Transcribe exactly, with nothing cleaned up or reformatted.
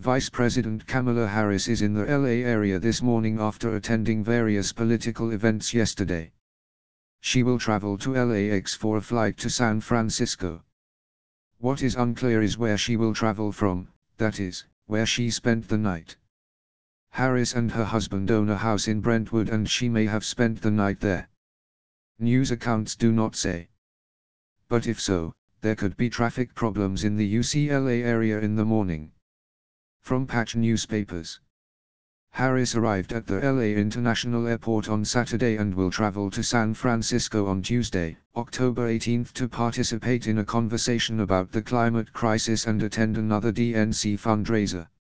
Vice President Kamala Harris is in the L A area this morning after attending various political events yesterday. She will travel to L A X for a flight to San Francisco. What is unclear is where she will travel from, that is, where she spent the night. Harris and her husband own a house in Brentwood and she may have spent the night there. News accounts do not say. But if so, there could be traffic problems in the U C L A area in the morning. From Patch Newspapers. Harris arrived at the L A International Airport on Saturday and will travel to San Francisco on Tuesday, October eighteenth to participate in a conversation about the climate crisis and attend another D N C fundraiser.